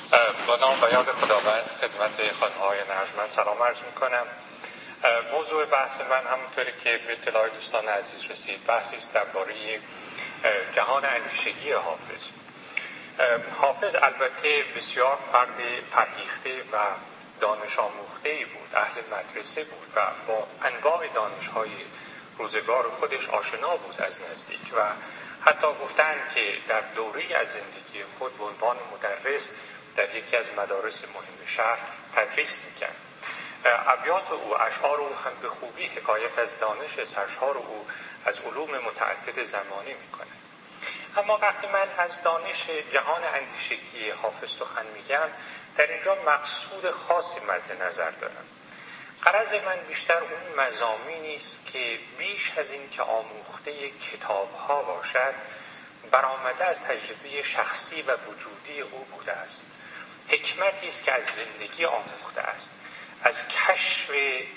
با نام و یاد خداوند خدمت خانم‌های نرجمند سلام عرض می‌کنم. موضوع بحث من همونطوری که به اطلاع دوستان عزیز رسید بحثی است درباره جهان اندیشگی حافظ. حافظ البته بسیار فرد فرهیخته و دانش آموخته‌ای بود، اهل مدرسه بود و با انواع دانش‌های روزگار خودش آشنا بود از نزدیک و حتی گفتند که در دوره‌ای از زندگی خود به عنوان مدرس در یکی از مدارس مهم شهر تدریس می‌کرد. ابیات او، اشعار او هم به خوبی حکایت از دانش سرشار او از علوم متعدد زمانی می‌کند. اما وقتی من از دانش جهان اندیشگی حافظ سخن میگم، در اینجا مقصود خاصی مد نظر دارم. غرض من بیشتر اون مضامینی است که بیش از این که آموخته کتاب‌ها باشد، برآمده از تجربه شخصی و وجودی او بوده است. حکمتی است که از زندگی آموخته است، از کشف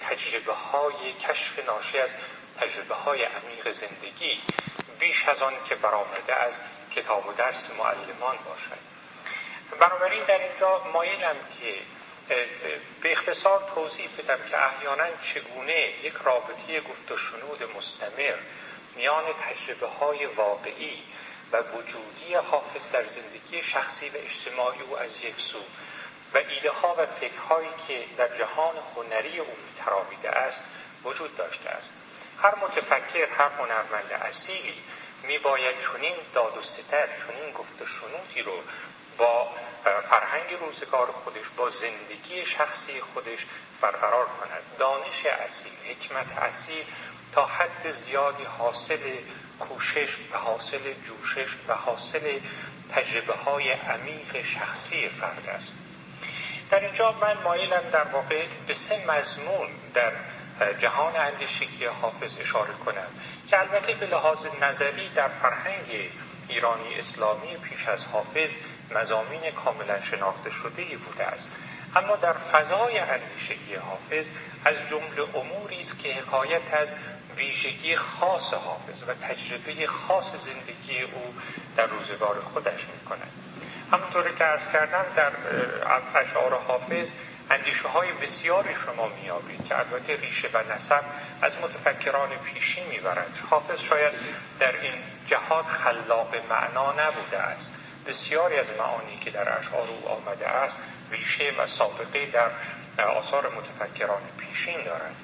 ناشی از تجربه‌های عمیق زندگی، بیش از آن که برآمده از کتاب و درس معلمان باشد. بنابراین در اینجا مایلم که به اختصار توضیح بدم که احیانا چگونه یک رابطه گفت و شنود مستمر میان تجربه‌های واقعی و وجودی حافظ در زندگی شخصی و اجتماعی او از یک سو و ایده‌ها و فکرهایی که در جهان هنری او تراویده است وجود داشته است. هر متفکر، هر هنرمند اصیلی میباید چنین داد و ستد، چنین گفت و شنودی رو با فرهنگ روزگار خودش، با زندگی شخصی خودش برقرار کند. دانش اصیل، حکمت اصیل تا حد زیادی حاصل کوشش و حاصل جوشش و حاصل تجربه‌های عمیق شخصی فرد است. در اینجا من مایلم در واقع به 3 مضمون در جهان اندیشگی حافظ اشاره کنم که البته به لحاظ نظری در فرهنگ ایرانی اسلامی پیش از حافظ مضامین کاملا شناخته شده‌ای بوده است، اما در فضای اندیشگی حافظ از جمله اموری است که حکایت از ویژگی خاص حافظ و تجربه خاص زندگی او در روزگار خودش می‌کند. همونطور که عرض کردم در اشعار حافظ اندیشه‌های بسیاری شما می‌یابید که البته ریشه و نسب از متفکران پیشین می‌برد. حافظ شاید در این جهات خلاق معنا نبوده است. بسیاری از معانی که در اشعار او آمده است ریشه و سابقه در آثار متفکران پیشین دارد.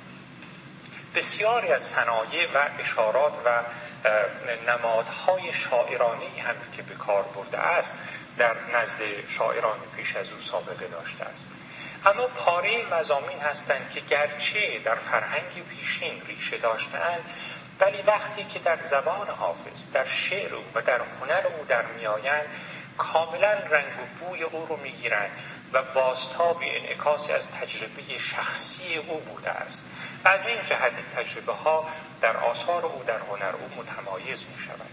بسیاری از صنایع و اشارات و نمادهای شاعرانه‌ای هم که به کار برده است در نزد شاعران پیش از او سابقه داشته است. اما پاره مضامین هستند که گرچه در فرهنگ پیشین ریشه داشتند، ولی وقتی که در زبان حافظ، در شعر او و در هنر او در میآیند، کاملا رنگ و بوی او رو میگیرند و بازتابی انعکاسی از تجربه شخصی او بوده است. و از این جهت این تجربه ها در آثار او، در هنر او متمایز می شود.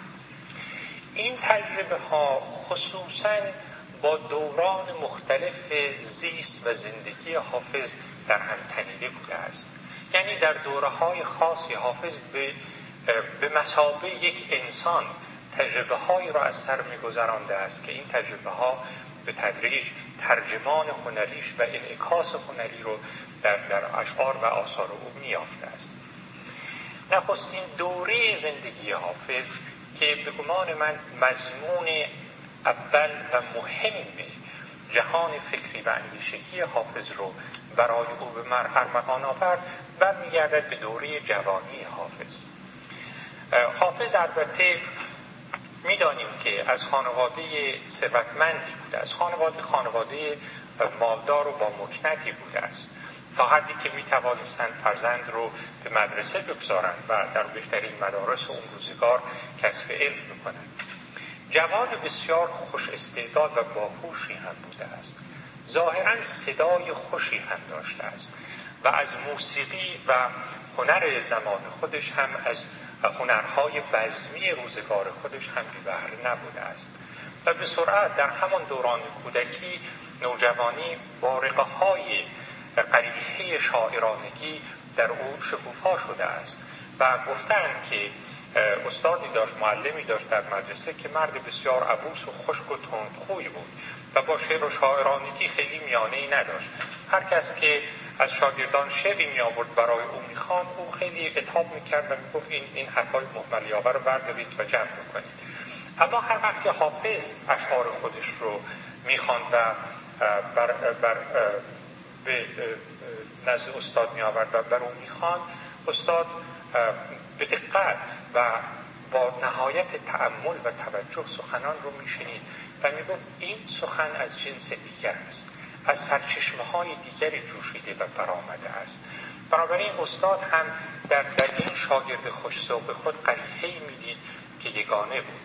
این تجربه ها خصوصاً با دوران مختلف زیست و زندگی حافظ در هم تنیده بوده است. یعنی در دوره‌های خاصی حافظ به مثابه یک انسان تجربه هایی را از سر می‌گذرانده است که این تجربه ها به تدریج ترجمان هنریش و انعکاس هنری رو در اشعار و آثار او می‌یافته است. نخستین دوره زندگی حافظ که به گمان من مضمون اول و مهم جهان فکری و اندیشگی حافظ رو برای او به ارمغان آورد برمیگردد به دوره جوانی حافظ. حافظ البته می‌دانیم که از خانواده ثروتمندی بوده، از خانواده مالدار و با مکنتی بوده است، تا حدی که می‌توانستند فرزند رو به مدرسه بگذارند و در بهترین مدارس اون روزگار کسب علم بکنند. جوان بسیار خوش استعداد و باهوشی هم بوده است. ظاهراً صدای خوشی هم داشته است و از موسیقی و هنر زمان خودش هم، از هنرهای بزمی روزگار خودش هم بی بهره نبوده است و به سرعت در همان دوران کودکی، نوجوانی، بارقه‌های قریحه شاعرانگی در او شکوفا شده است و گفتند که استادی داشت، معلمی داشت در مدرسه که مرد بسیار عبوس و خشک و تندخوی بود و با شعر و شاعرانگی خیلی میانه‌ای نداشت. هر کس که از شاگردان شعری می آورد برای او می‌خواند، او خیلی عتاب می‌کرد و می‌گفت این حرفای مهمل یاور رو بردارید و جمع کنید. اما هر وقت که حافظ اشعار خودش رو می‌خواند و به نزد استاد می‌آورد و بر او می‌خواند، استاد به دقت و با نهایت تأمل و توجه سخنان رو می‌شنید و می‌گفت این سخن از جنس دیگر است، از سرچشمه‌های دیگری جوشیده و برآمده است. بنابراین استاد هم در این شاگرد خوش‌ذوق خود قریحه‌ای می‌دید که یگانه بود.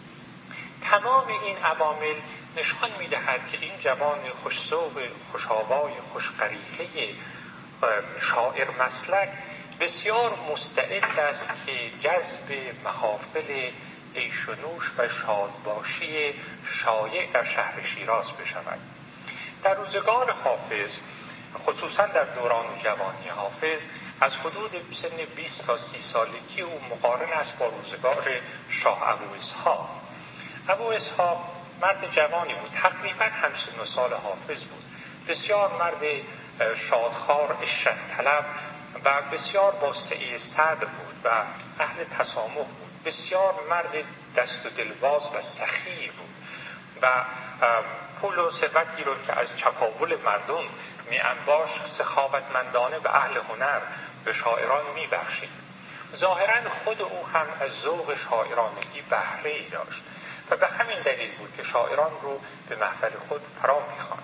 تمام این عوامل نشان می‌دهد که این جوان خوش‌ذوق، خوش‌آوای، خوش‌قریحه شاعر مسلک بسیار مستعد است که جذب محافل عیش و نوش و شادباشی شایع در شهر شیراز بشود. در روزگار حافظ، خصوصا در دوران جوانی حافظ، از حدود سن 20 تا 30 سالگی او مقارن است با روزگار شاه ابو اسحاق. ابو اسحاق مرد جوانی بود، تقریبا همسن و سال حافظ بود. بسیار مرد شادخوار، عشرت طلب و بسیار با سعی صدر بود و اهل تسامح بود. بسیار مرد دست و دلباز و سخی بود و پول و ثروتی رو که از چپاول مردم می انباشت سخاوتمندانه به اهل هنر، به شاعران می بخشید. ظاهرا خود او هم از ذوق شاعرانگی بهره‌ای داشت و به همین دلیل بود که شاعران رو به محفل خود فرا می خواند.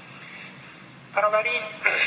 بنابراین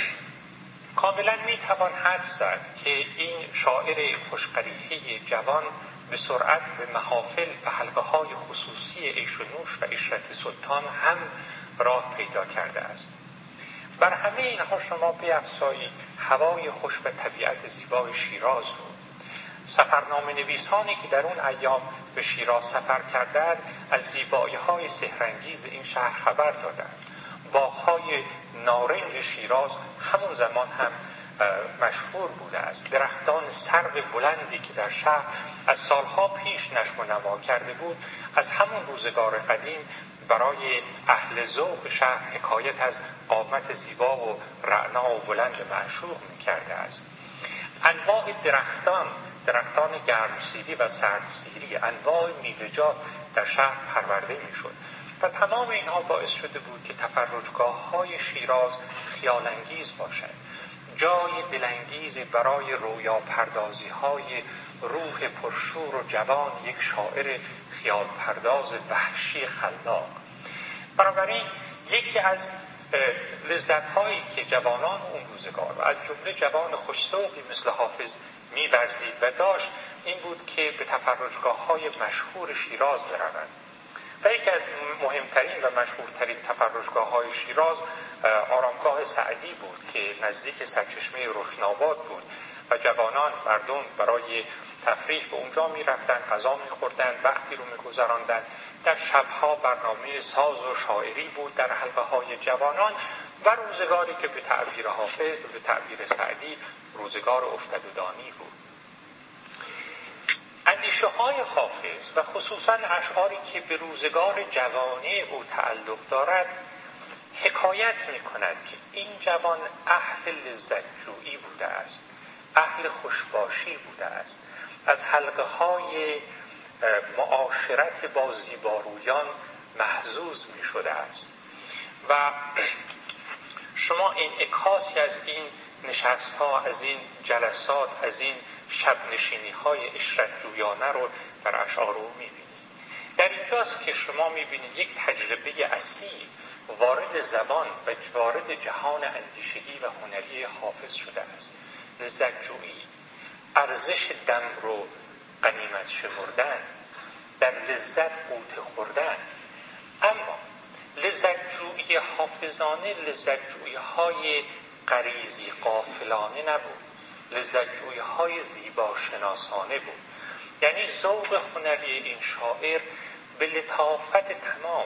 کاملا می توان حدس زد که این شاعر خوش‌قریحه جوان به سرعت به محافل و حلقه‌های خصوصی عیش و نوش و عشرت سلطان هم راه پیدا کرده است. بر همه اینها شما بیفزایید هوای خوش و طبیعت زیبای شیراز رو. سفرنامه نویسانی که در اون ایام به شیراز سفر کردند از زیبایی‌های سحرانگیز این شهر خبر دادند. باغ‌های نارنج شیراز همون زمان هم مشهور بوده است. درختان سرو بلندی که در شهر از سالها پیش نشو و نما کرده بود، از همون روزگار قدیم برای اهل ذوق شهر حکایت از قامت زیبا و رعنا و بلند معشوق می‌کرده است. انواع درختان گرمسیری و سردسیری، انواع میوه‌جات در شهر پرورده می‌شد و تمام اینها باعث شده بود که تفرجگاه‌های شیراز خیال‌انگیز باشد، جای دلانگیزی برای رویا پردازی‌های روح پرشور و جوان یک شاعر خیال پرداز وحشی خلاق. بنابراین یکی از لذت‌هایی که جوانان اون روزگار و از جمله جوان خوش‌ذوقی مثل حافظ می‌ورزید و داشت این بود که به تفرجگاه‌های مشهور شیراز بروند. و یکی از مهمترین و مشهورترین تفرجگاه‌های شیراز آرامگاه سعدی بود که نزدیک سرچشمه رکناباد بود و جوانان مردم برای تفریح به اونجا می‌رفتند، غذا می‌خوردند، وقتی رو می‌گذراندند. در شب‌ها برنامه ساز و شاعری بود در حلقه‌های جوانان و روزگاری که به تعبیر حافظ و به تعبیر سعدی روزگار افتادگانی بود. اندیشه‌های حافظ و خصوصاً اشعاری که به روزگار جوانی او تعلق دارد حکایت می‌کند که این جوان اهل لذت‌جویی بوده است، اهل خوشباشی بوده است، از حلقه‌های معاشرت با زیبارویان محظوظ می‌شده است و شما انعکاسی از این نشست‌ها، از این جلسات، از این شب نشینی‌های عشرت جویانه رو در اشعار او می‌بینید. در اینجاست که شما می‌بینید یک تجربه اصیل وارد زبان و وارد جهان اندیشگی و هنری حافظ شده است. لذت جویی، ارزش دم رو غنیمت شمردن، در لذت قوت خوردن. اما لذت جویی حافظانه لذت جویی‌های غریزی غافلانه نبود، لذت جویی‌های زیباشناسانه بود. یعنی ذوق هنری این شاعر به لطافت تمام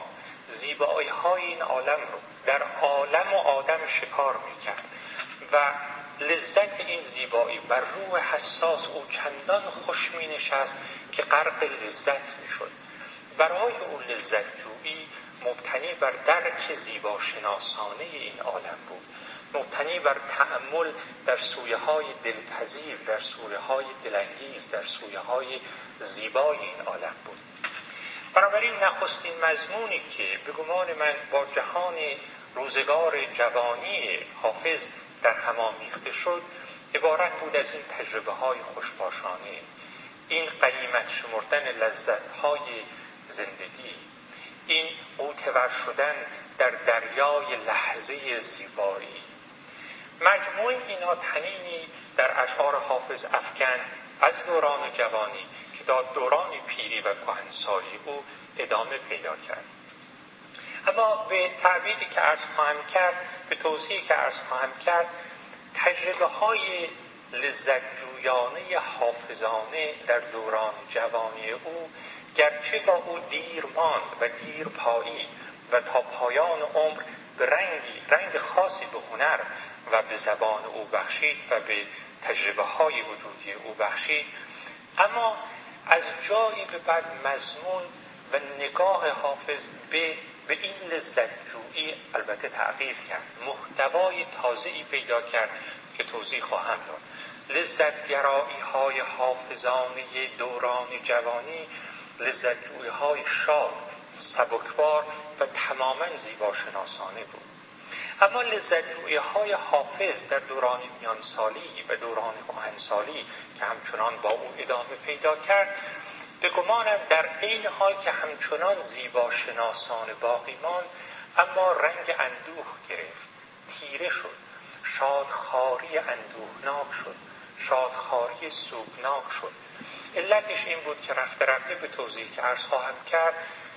زیبایی‌های این عالم رو در عالم و آدم شکار می‌کرد و لذت این زیبایی بر روح حساس او چندان خوش می نشست که غرق لذت می شد. برای او لذت جویی مبتنی بر درک زیباشناسانه این عالم بود، مبتنی بر تأمل در سویه های دلپذیر، در سویه های دلانگیز، در سویه های زیبای این عالم بود. بنابراین نخستین مضمونی که به گمان من با جهان روزگار جوانی حافظ در هم آمیخته شد عبارت بود از این تجربه های خوشباشانه، این غنیمت شمردن لذت های زندگی، این غوطه‌ور شدن در دریای لحظه زیبایی. مجموع اینا طنینی در اشعار حافظ افکن از دوران جوانی که تا دوران پیری و کهنسالی او ادامه پیدا کرد. اما به تعبیری که عرض خواهم کرد، به توضیحی که عرض خواهم کرد، تجربه های لذت جویانه حافظانه در دوران جوانی او گرچه با او دیر ماند و دیر پایی و تا پایان عمر به رنگ خاصی به هنر و به زبان او بخشید و به تجربه های وجودی او بخشید، اما از جایی به بعد مضمون و نگاه حافظ به این لذت جویی البته تغییر کرد، محتوای تازه‌ای پیدا کرد که توضیح خواهم داد. لذتگرایی های حافظانه دوران جوانی لذت جویی های شاد، سبکبار و تماما زیباشناسانه بود. اما لذت جویی های حافظ در دوران میانسالی و دوران کهنسالی که همچنان با او ادامه پیدا کرد، به گمانم در این حال که همچنان زیباشناسانه باقی ماند، اما رنگ اندوه گرفت، تیره شد، شادخواری اندوهناک شد، شادخواری سوگناک شد. علتش این بود که رفته رفته به توضیح که عرض خواهم کرد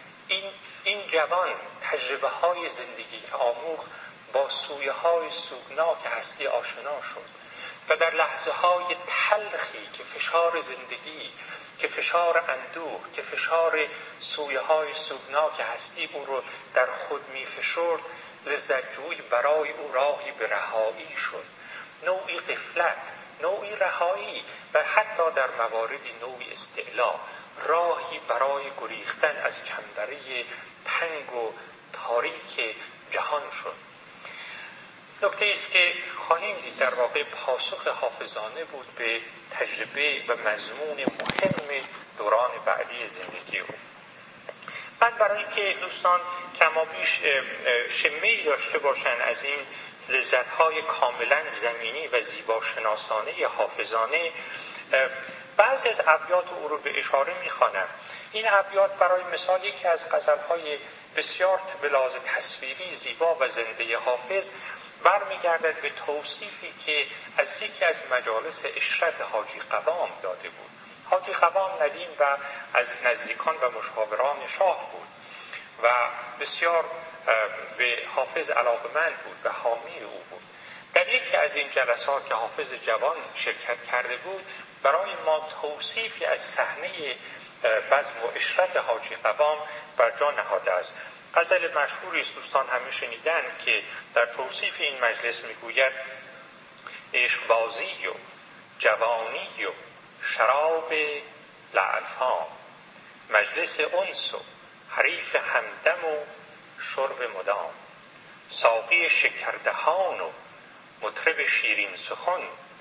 این جوان تجربه های زندگی که آموخت با سویه های سوگناک هستی آشنا شد و در لحظه های تلخی که فشار زندگی، که فشار اندوه، که فشار سویه های سوگناک هستی او رو در خود می فشرد، لذت جوی برای او راهی به رهایی شد، نوعی غفلت، نوعی رهایی و حتی در مواردی نوعی استعلا، راهی برای گریختن از چنبره تنگ و تاریک جهان شد. نکته است که خواهیم دید در واقع پاسخ حافظانه بود به تجربه و مضمون مهم دوران بعدی زندگی او. بعد برای اینکه دوستان کما بیش شمه‌ای داشته باشند از این لذت‌های کاملا زمینی و زیباشناسانه حافظانه، بعضی از ابیات او رو به اشاره می‌خوانم. این ابیات برای مثال یکی از غزل‌های بسیار به لحاظ تصویری زیبا و زنده حافظ برمیگردد به توصیفی که از یکی از مجالس عشرت حاجی قوام داده بود. حاجی قوام ندیم و از نزدیکان و مشاوران شاه بود و بسیار به حافظ علاقه‌مند بود و حامی او بود. در یکی از این جلسات که حافظ جوان شرکت کرده بود، برای ما توصیفی از صحنه بزم و عشرت حاجی قوام بر جا نهاده است. غزل مشهوری است، دوستان همه شنیدن، که در توصیف این مجلس میگوید: عشقبازی و جوانی و شراب لعلفام، مجلس انس و حریف همدم و شرب مدام، ساقی شکردهان و مطرب شیرین سخن،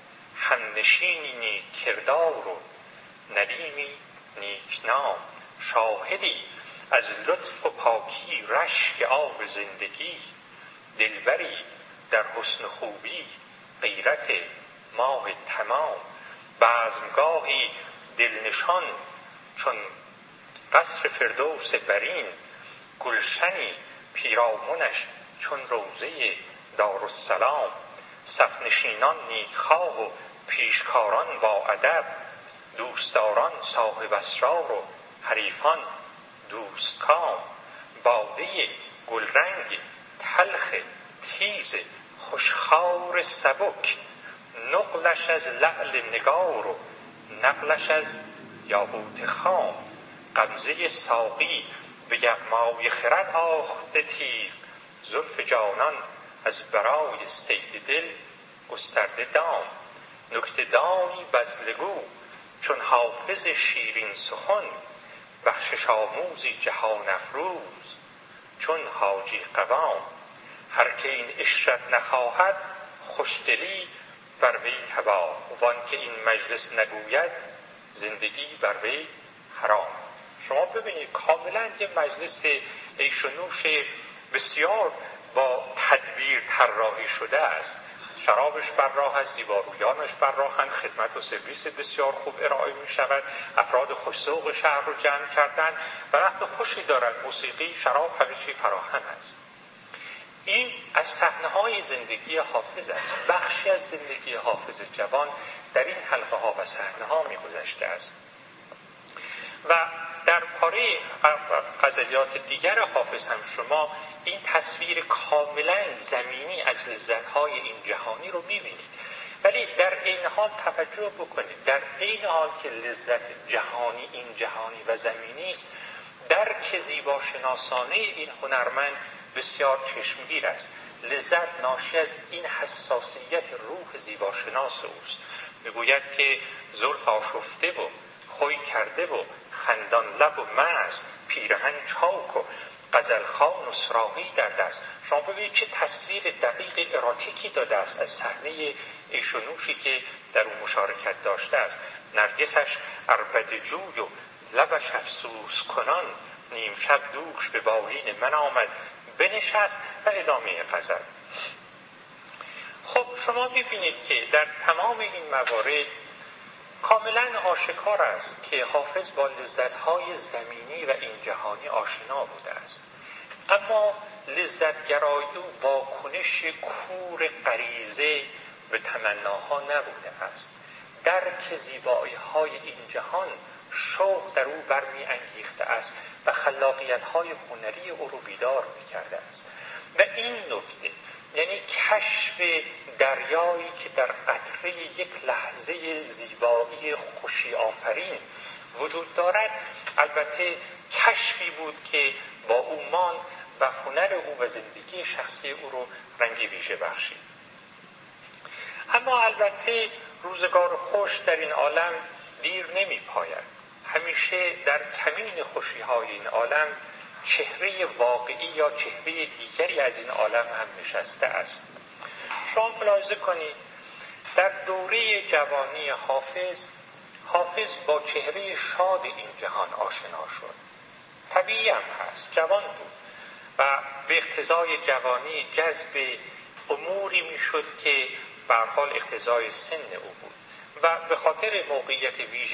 همنشینی نیک کردار و ندیمی نیکنام، شاهدی از لطف و پاکی رشک آب زندگی، دلبری در حسن خوبی غیرت ماه تمام، بزمگاهی دلنشان چون قصر فردوس برین، گلشنی پیرامونش چون روضه دارالسلام، صف نشینان نیکخواه و پیشکاران با ادب، دوستداران صاحب اسرار و حریفان دوستکام، باده گلرنگ تلخ تیز خوشخوار سبک، نقلش از لعل نگار و نقلش از یاقوت خام، غمزه ساقی به یغمای خرد آخته تیغ، زلف جانان از برای صید دل گسترده دام، نکته دانی بذلگو، چون حافظ شیرین سخن، بخشش آموزی جهان افروز چون حاجی قوام. هر که این عشرت نخواهد خوشدلی بر وی تباه، وان که این مجلس نگوید زندگی بر وی حرام. شما ببینید کاملا یه مجلس عیش و نوش بسیار با تدبیر طراحی شده است. شرابش بر راه است، زیبارویانش بر راهند، خدمت و سرویس بسیار خوب ارائه می شود، افراد خوش‌ذوق شهر رو جمع کردن و وقت خوشی دارن، موسیقی، شراب، همه چی فراهم است. این از صحنه‌های زندگی حافظ است. بخشی از زندگی حافظ جوان در این حلقه ها و صحنه ها می گذشته است. و در پاره غزلیات دیگر حافظ هم شما این تصویر کاملا زمینی از لذت‌های این جهانی رو می‌بینید. ولی در این حال توجه بکنید، در این حال که لذت جهانی این جهانی و زمینی است، درک زیباشناسانه این هنرمند بسیار چشمگیر است. لذت ناشی از این حساسیت روح زیباشناس اوست. میگوید که زلف آشفته و خوی کرده و خندان لب و مست، پیرهن چاک و غزلخوان و صراحی در دست. شما ببینید چه تصویر دقیق اروتیکی داده است از صحنه عیش و نوشی که در اون مشارکت داشته است. نرگسش عربده جوی و لبش افسوس کنان، نیم شب دوش به بالین من آمد بنشست و ادامه غزل. خب شما میبینید که در تمام این موارد کاملا آشکار است که حافظ با لذت‌های زمینی و این جهانی آشنا بوده است، اما لذت‌گرایی و واکنش کور غریزه به تمناها نبوده است. درک زیبایی‌های این جهان شوق در او برمی انگیخته است و خلاقیت‌های هنری او رو بیدار می‌کرده است. و این نکته، یعنی کشف دریایی که در قطره یک لحظه زیبایی خوشی آفرین وجود دارد، البته کشفی بود که با او ماند و هنر او و زندگی شخصی او رو رنگی ویژه بخشید. اما البته روزگار خوش در این عالم دیر نمی پاید. همیشه در کمین خوشی‌های این عالم چهره واقعی یا چهره دیگری از این عالم هم نشسته است. شما ملاحظه کنید در دوره جوانی حافظ با چهره شاد این جهان آشنا شد. طبیعی هم هست، جوان بود و به اقتضای جوانی جذب اموری میشد که به هر حال اقتضای سن او بود و به خاطر موقعیت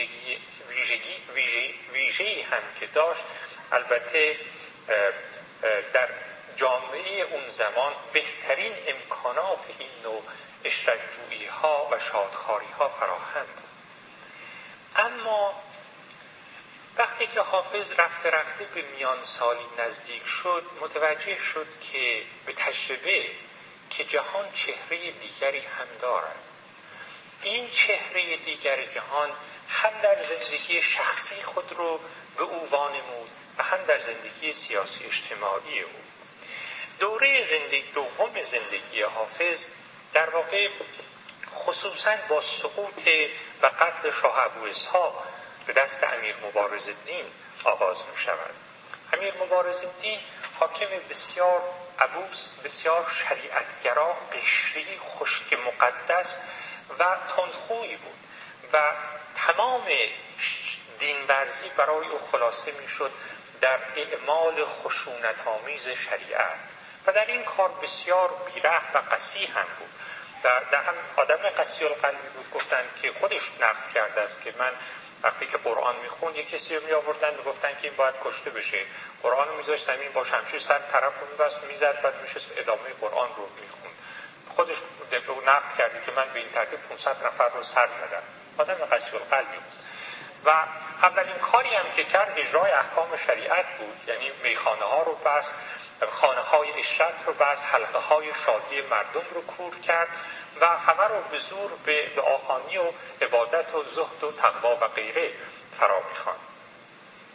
ویژه‌ای هم که داشت، البته در جامعه اون زمان بهترین امکانات این نوع اشتراک‌جویی ها و شادخواری ها فراهم بود. اما وقتی که حافظ رفته رفته به میان سالی نزدیک شد، متوجه شد که به تجربه که جهان چهره دیگری هم دارد. این چهره دیگر جهان هم در زندگی شخصی خود رو به او وانمود و هم در زندگی سیاسی اجتماعی او. دوره دوم زندگی حافظ در واقع خصوصاً با سقوط و قتل شاه ابو اسحاق به دست امیر مبارزالدین آغاز می شود. امیر مبارزالدین حاکم بسیار عبوس، بسیار شریعتگرا، قشری، خشک مقدس و تندخویی بود و تمام دینورزی برای او خلاصه می شد در اعمال خشونت‌آمیز شریعت و در این کار بسیار بی‌رحم و قسی هم بود و در هم آدم قسی القلبی بود. گفتن که خودش نقل کرده است که من وقتی که قرآن میخوند یک کسی رو میآوردن و گفتن که این باید کشته بشه، قرآن رو میذاشت زمین با شمشیر سر طرف رو میبست میزد، بعد میشست ادامه قرآن رو میخوند. خودش نقل کرده که من به این ترتیب 500 نفر رو سر زدم. آدم قسی القلبی بود و اولین کاری هم که کرد اجرای احکام شریعت بود، یعنی میخانه ها رو بست، خانه های عشرت رو بست، حلقه های شادی مردم رو کور کرد و همه رو به زور به دعاخوانی و عبادت و زهد و تقوا و غیره فرا می‌خواند.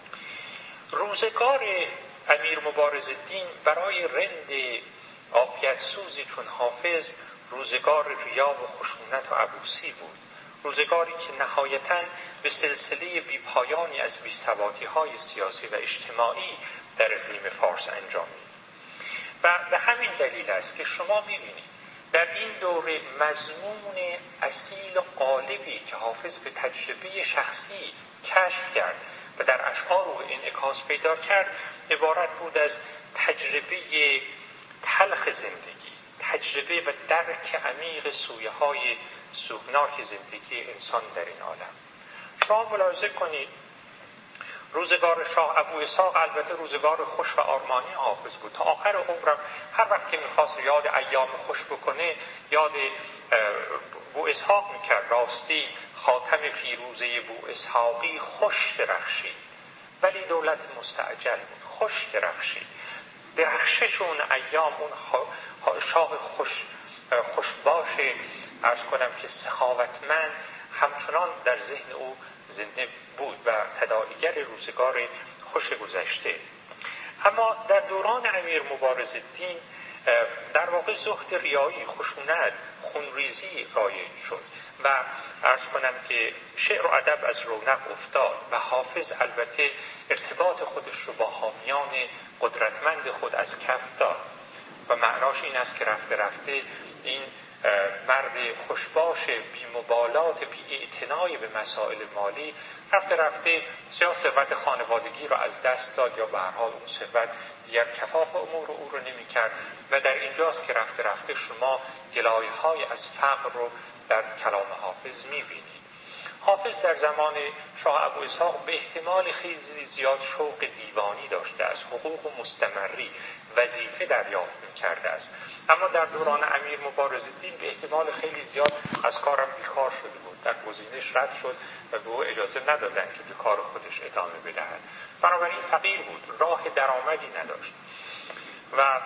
روزگار امیر مبارزالدین برای رند عافیت نهایت سوزی چون حافظ روزگار ریا و خشونت و عبوسی بود. روزگاری که نهایتاً به سلسله بیپایانی از بی‌ثباتی‌های سیاسی و اجتماعی در اقلیم فارس انجامید. و به همین دلیل است که شما می‌بینید در این دوره مضمون اصیل و غالبی که حافظ به تجربه شخصی کشف کرد و در اشعار او انعکاس پیدا کرد عبارت بود از تجربه تلخ زندگی، تجربه و درک عمیق سویه‌های سوگناک زندگی انسان در این عالم. شما ملاحظه کنید روزگار شاه ابو اسحاق البته روزگار خوش و آرمانی حافظ بود. تا آخر عمرم هر وقت که میخواست یاد ایام خوش بکنه یاد بو اسحاق میکرد. راستی خاتم فیروزه بو اسحاقی خوش درخشید، ولی دولت مستعجل بود. خوش درخشید، درخشش اون ایام، اون شاه خوشباش عرض کنم که سخاوتمند همچنان در ذهن او زنده بود و تداعیگر روزگار خوش گذشته. اما در دوران امیر مبارزالدین در واقع زهد ریایی، خشونت، خونریزی رایج شد و عرض کنم که شعر و ادب از رونق افتاد و حافظ البته ارتباط خودش رو با حامیان قدرتمند خود از کف داد و معناش این است که رفته رفته این مرد خوشباش بی‌مبالات بی‌اعتنای به مسائل مالی رفته رفته یا ثروت خانوادگی را از دست داد یا به هر حال اون ثروت دیگر کفاف امور او رو نمی کرد و در اینجاست که رفته رفته شما گلایه‌های از فقر رو در کلام حافظ می بینید. حافظ در زمان شاه ابو اسحاق به احتمال خیلی زیاد شوق دیوانی داشته است، حقوق و مستمری وظیفه دریافت می‌کرده است، اما در دوران امیر مبارزالدین به احتمال خیلی زیاد از کارم بیکار شده بود، در گزینش رد شد و به او اجازه ندادند که به کار خودش ادامه بدهد. بنابراین فقیر بود، راه درآمدی نداشت و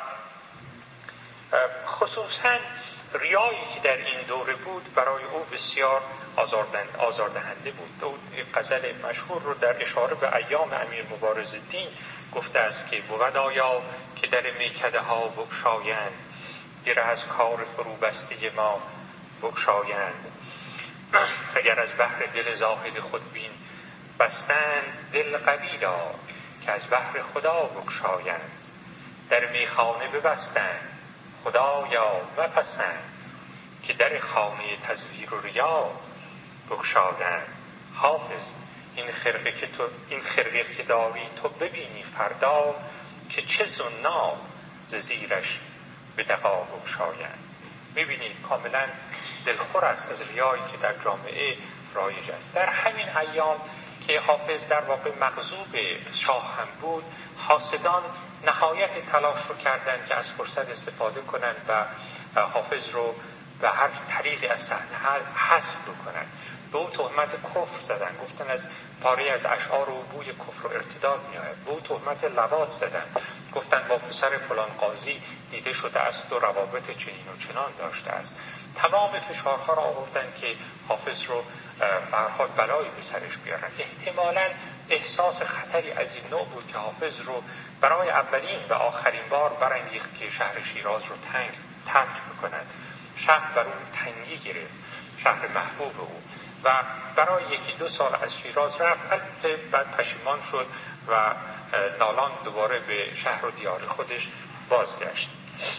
خصوصاً ریایی که در این دوره بود برای او بسیار آزاردهنده بود. او غزل مشهور رو در اشاره به ایام امیر مبارزالدین گفته است که بود آیا که در میکده ها بگشایند، گره از کار فروبسته ما بگشایند. اگر از بحر دل زاهد خودبین بستند، دل قوی دار که از بحر خدا بگشایند. در میخانه ببستند، خدایا مپسند که در خانه تزویر و ریا بگشایند. حافظ این خرقه که داری تو ببینی فردا، که چه زنار ز زیرش به دغا بگشایند. میبینید کاملا دلخور است از ریایی که در جامعه رایج است. در همین ایام که حافظ در واقع مغضوب شاه هم بود، حاسدان نهایت تلاش رو کردند که از فرصت استفاده کنند و حافظ رو به هر طریقی از صحنه حذف بکنند. به او تهمت کفر زدن، گفتن از پاره از اشعار و بوی کفر و ارتداد میآید. به او تهمت لواط زدن، گفتن با پسر فلان قاضی دیده شده است و روابط چنین و چنان داشته است. تمام فشارها را آوردن که حافظ رو به هر حال بلایی به سرش بیارن. احتمالاً احساس خطری از این نوع بود که حافظ رو برای اولین و آخرین بار برانگیخت که شهر شیراز رو ترک بکند. شهر بر اون تنگی گرفت، شهر محبوب او، و برای 1-2 سال از شیراز رفت. البته بعد پشیمان شد و نالان دوباره به شهر و دیار خودش بازگشت.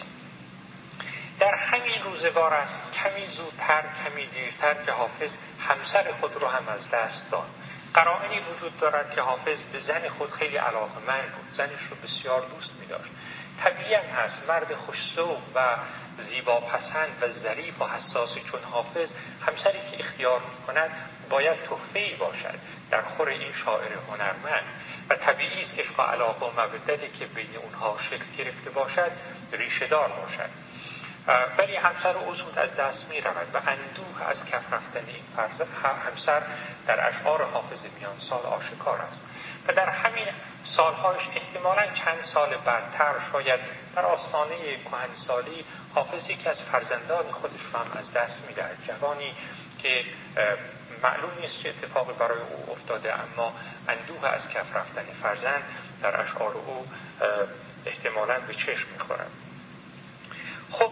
در همین روزگار است کمی زودتر کمی دیرتر که حافظ همسر خود رو هم از دست داد. قرائنی وجود دارد که حافظ به زن خود خیلی علاقه‌مند بود، زنش رو بسیار دوست می داشت. طبیعی هم هست مرد خوش‌ذوق و زیباپسند و ظریف و حساس چون حافظ همسری که اختیار می کند باید تحفه‌ای باشد در خور این شاعر هنرمند و طبیعی است عشق و علاقه و مودتی که بین اونها شکل گرفته باشد ریشه دار باشد. ولی همسر او زود از دست می رود و اندوه از کف رفتن این همسر در اشعار حافظ میان سال آشکار است و در همین سالهاش احتمالاً چند سال بعدتر شاید در آستانه کهنسالی حافظ یکی از فرزندان خودش رو هم از دست می دهد. جوانی که معلوم نیست چه اتفاقی برای او افتاده، اما اندوه از کف رفتن فرزند در اشعار او احتمالاً به چشم می خورد. خب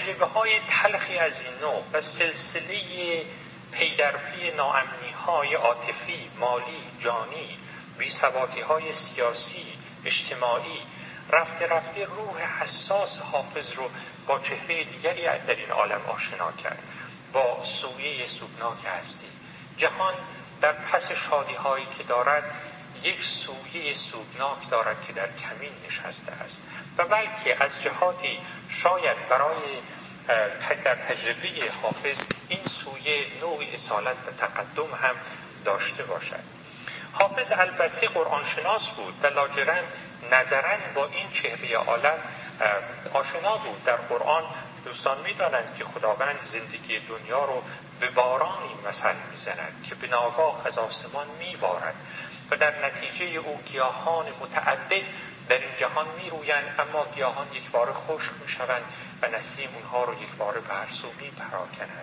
تجربه های تلخی از این نوع و سلسله پی در پی ناامنی های عاطفی، مالی، جانی، بی‌ثباتی های سیاسی، اجتماعی رفته رفته روح حساس حافظ رو با چهره دیگری در این عالم آشنا کرد، با سویه سوگناک هستی. جهان در پس شادی هایی که دارد یک سویه سوگناک دارد که در کمین نشسته است و بلکه از جهاتی شاید برای در تجربه حافظ این سویه نوعی اصالت و تقدم هم داشته باشد. حافظ البته قرآن شناس بود و لاجرم نظراً با این چهره عالم آشنا بود. در قرآن دوستان می‌دانند که خداوند زندگی دنیا رو به بارانی مثل می‌زند که به ناگاه از آسمان می‌بارد و در نتیجه او گیاهان متعدد در این جهان می‌رویند، اما گیاهان یک بار خشک می‌شوند و نسیم اونها رو یک بار به هر سو می‌پراکند.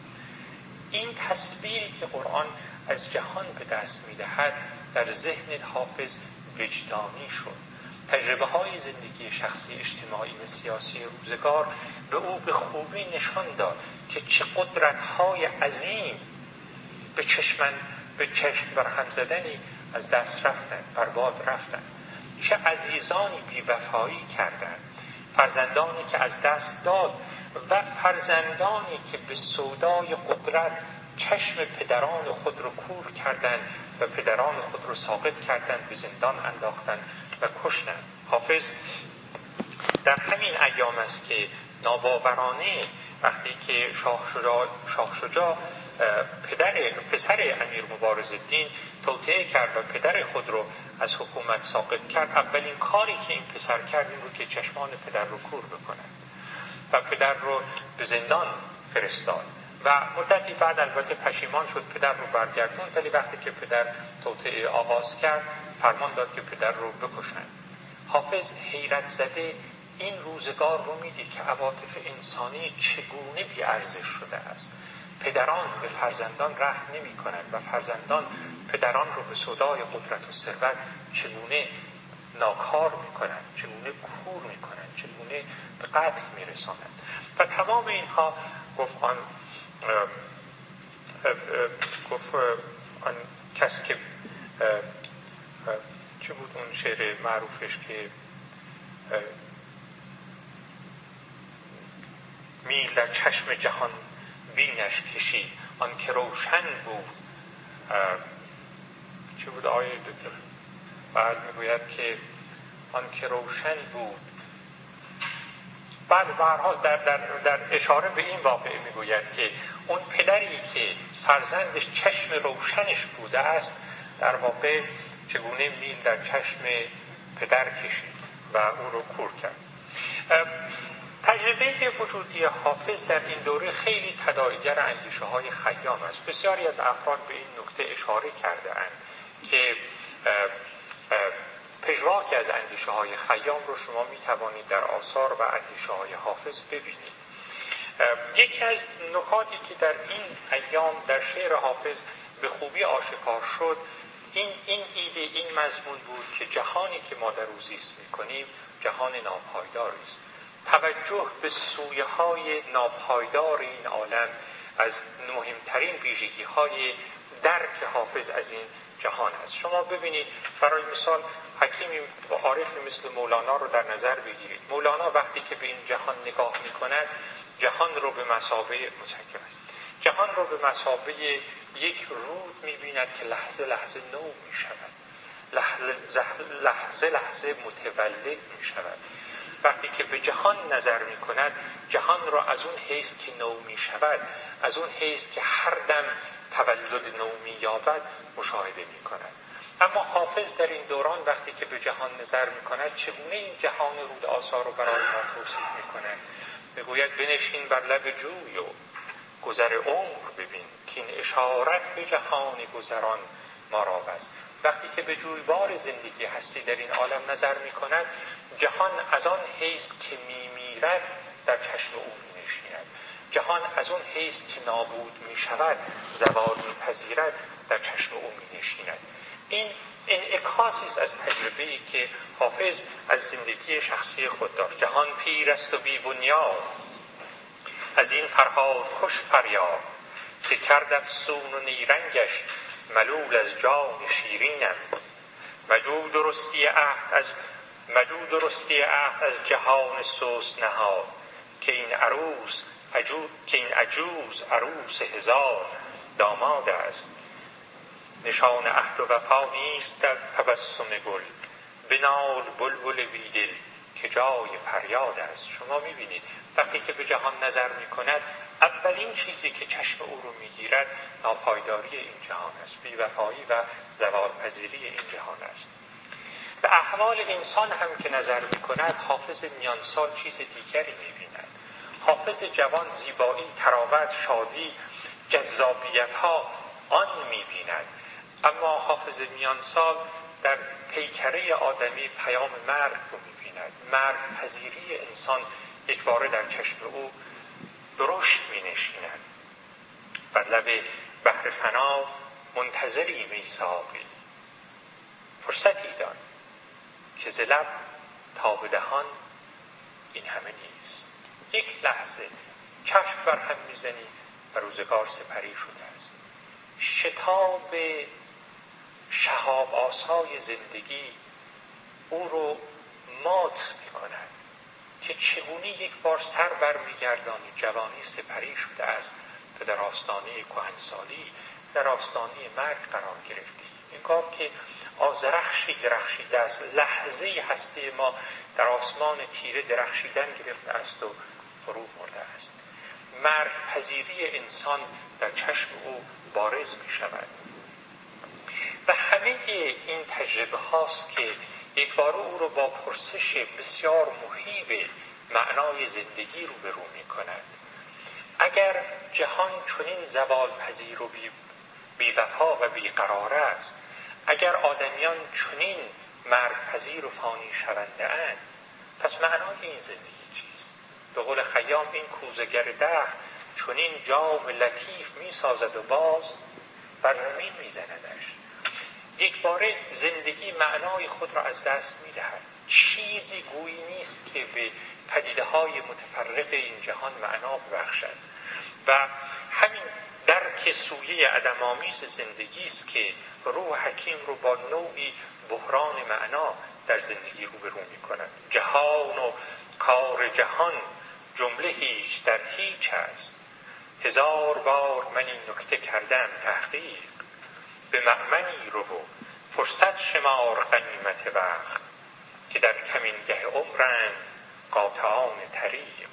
این تصویری که قرآن از جهان به دست می‌دهد در ذهن حافظ وجدانی شد. تجربه های زندگی شخصی، اجتماعی و سیاسی روزگار به او به خوبی نشان داد که چه قدرت های عظیم به چشم برهم زدنی از دست رفتند، بر باد رفتند. چه عزیزانی بی‌وفایی کردند، فرزندانی که از دست داد و فرزندانی که به سودای قدرت چشم پدران خود رو کور کردند و پدران خود رو ساقط کردند، به زندان انداختند و کشتند. حافظ در همین ایام است که ناباورانه وقتی که شاه شجاع پسر امیر مبارزالدین توطئه کرد و پدر خود رو از حکومت ساقط کرد، اولین کاری که این پسر کرد این رو که چشمان پدر رو کور بکند و پدر رو به زندان فرستاد و مدتی بعد البته پشیمان شد، پدر رو برگردوند، ولی وقتی که پدر توطئه آغاز کرد فرمان داد که پدر رو بکشند. حافظ حیرت زده این روزگار رو میدید که عواطف انسانی چگونه بی‌ارزش شده است. پدران به فرزندان رحم نمی کنند و فرزندان پدران رو به سودای قدرت و ثروت چگونه ناکار می کنند، چگونه کور می کنند، چگونه به قتل می رسانند. و تمام اینها گفت آن کس که چه بود اون شعر معروفش که میل در چشم جهان بینش کشید، آن که روشن بود. چه بود آیه دکتر؟ بعد میگوید که آن که روشن بود. بعد به هر حال در اشاره به این واقعه میگوید که اون پدری که فرزندش چشم روشنش بوده است در واقع چگونه میل در چشم پدر کشید و او رو کور کرد. تجربه وجودی حافظ در این دوره خیلی تداعیگر اندیشه های خیام است. بسیاری از افراد به این نکته اشاره کرده اند که پژواکی از اندیشه های خیام رو شما می توانید در آثار و اندیشه های حافظ ببینید. یکی از نکاتی که در این ایام در شعر حافظ به خوبی آشکار شد این ایده، این مضمون بود که جهانی که ما در او زیست می‌کنیم جهان ناپایداری است. توجه به سویه های ناپایدار این عالم از مهمترین ویژگی‌های درک حافظ از این جهان است. شما ببینید برای مثال حکیمی و عارفی مثل مولانا رو در نظر بگیرید. مولانا وقتی که به این جهان نگاه می‌کند جهان رو به مثابه جهان رو به مثابه یک رود می‌بیند که لحظه لحظه نو می‌شود، لحظه لحظه متولد می‌شود. وقتی که به جهان نظر می‌کند جهان را از اون حیث که نو می‌شود، از اون حیث که هر دم تولد نو می‌یابد مشاهده می‌کند. اما حافظ در این دوران وقتی که به جهان نظر می‌کند چگونه این جهان رود آثار رو برای ما توصیف می‌کند؟ میگوید بنشین بر لب جوی و گذر عمر ببین که این اشارت به جهان گذران ما را بس. وقتی که به جویبار زندگی هستی در این عالم نظر می‌کند جهان از آن حیث که می‌میرد در چشم او می‌نشیند، جهان از آن حیث که نابود می‌شود زوال می‌پذیرد در چشم او می‌نشیند. این انعکاسی است از تجربه‌ای که حافظ از زندگی شخصی خود داشت. جهان پیر است و بی بنیاد، از این فرهاد کش فریاد، که کرد افسون و نیرنگش ملول از جان شیرینم. مجو درستی عهد از جهان سوس نهاد، که این عجوز عروس هزار داماد است. نشان عهد و وفا نیست در تبسم گل، بنال بلبل بیدل که جای فریاد است. شما میبینید وقتی که به جهان نظر میکند اولین چیزی که چشم او رو میگیرد ناپایداری این جهان است، بی‌وفایی و زوالپذیری این جهان است. به احوال انسان هم که نظر میکند حافظ میانسال چیز دیگری میبیند. حافظ جوان زیبایی، تراوت، شادی، جذابیت ها آن میبیند، اما حافظ میانسال در پیکره آدمی پیام مرگ رو میبیند. مرگ پذیری انسان یک باره در چشم او درشت مینشیند. بر لب بحر فنا منتظری می ساقی، فرصتی دان که ز لب تا به دهان این همه نیست. یک لحظه چشم بر هم میزنی و روزگار سپری شده است. شتاب شهاب آسای زندگی او رو مات میکند که چگونه یک بار سر برمیگردانی جوانی سپری شده است و در آستانه کهنسالی، در آستانه مرگ قرار گرفتی. انگار که آذرخشی درخشیده است، لحظه هستی ما در آسمان تیره درخشیدن گرفته است و فرو مرده است. مرگ پذیری انسان در چشم او بارز می شود و همه این تجربه هاست که یک بار او رو با پرسش بسیار محیب معنای زندگی روبرو می کند. اگر جهان چنین زوال پذیر و بی وفا و بیقرار است، اگر آدمیان چنین مرگ پذیر و فانی شونده اند، پس معنای این زندگی چیست؟ به قول خیام این کوزه‌گر دهر چنین جام لطیف می سازد و باز بر زمین می زندش. یک باره زندگی معنای خود را از دست می دهد. چیزی گویی نیست که به پدیده های متفرق این جهان معنا ببخشد و همین درک سویه عدم آمیز زندگی است که روح حکیم رو با نوعی بحران معنا در زندگی روبرو می کند. جهان و کار جهان جمله هیچ در هیچ است، هزار بار من این نکته کردم تحقیق، به مأمنی رو و فرصت شمار غنیمت وقت، که در کمینگه عمرند قاطعان طریق.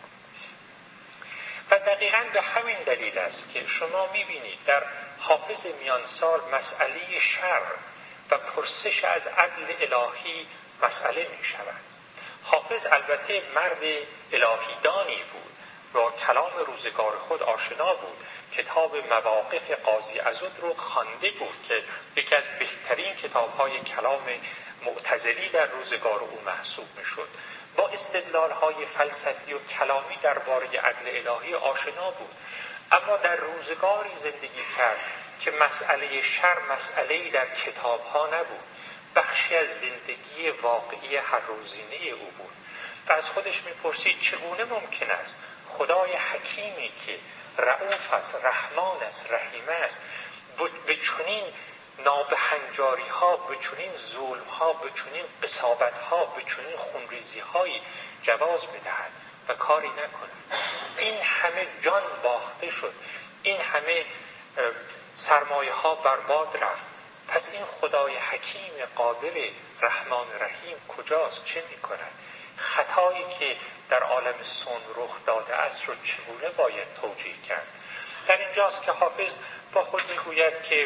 و دقیقاً به همین دلیل است که شما میبینید در حافظ میانسال مسئله شر و پرسش از عدل الهی مسئله میشود. حافظ البته مرد الهیدانی بود، با کلام روزگار خود آشنا بود، کتاب مواقف قاضی عضد رو خوانده بود که یکی از بهترین کتاب‌های کلام معتزلی در روزگار او محسوب میشد. با استدلال‌های فلسفی و کلامی درباره عدل الهی آشنا بود، اما در روزگاری زندگی کرد که مسئله شر مسئله‌ای در کتاب‌ها نبود، بخشی از زندگی واقعی هر روزینه او بود و از خودش می‌پرسید چگونه ممکن است خدای حکیمی که رؤوف است، رحمان است، رحیم است، به چنین نابهنجاری ها، به چنین ظلم ها، به چنین اصابت ها، به چنین خونریزی هایی جواز بدهد و کاری نکند. این همه جان باخته شد، این همه سرمایه ها برباد رفت، پس این خدای حکیم قادر رحمان رحیم کجاست؟ چه می کند؟ خطایی که در عالم صنع رخ داده است رو چگونه باید توجیه کرد؟ در اینجاست که حافظ با خود میگوید که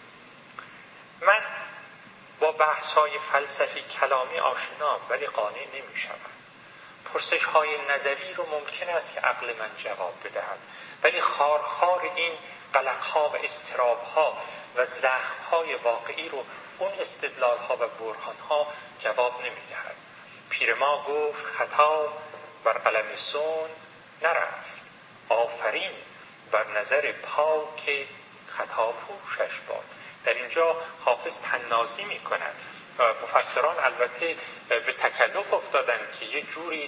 من با بحث‌های فلسفی کلامی آشنام ولی قانع نمی‌شوم. پرسش‌های نظری رو ممکن است که عقل من جواب بدهد، ولی خارخار این قلق‌ها و اضطراب‌ها و زخم‌های واقعی رو اون استدلال‌ها و برهان‌ها جواب نمی‌دهد. پیر ما گفت خطا بر قلم صنع نرفت، آفرین بر نظر پاک خطا پوشش باد. در اینجا حافظ طنازی می کند. مفسران البته به تکلف افتادن که یک جوری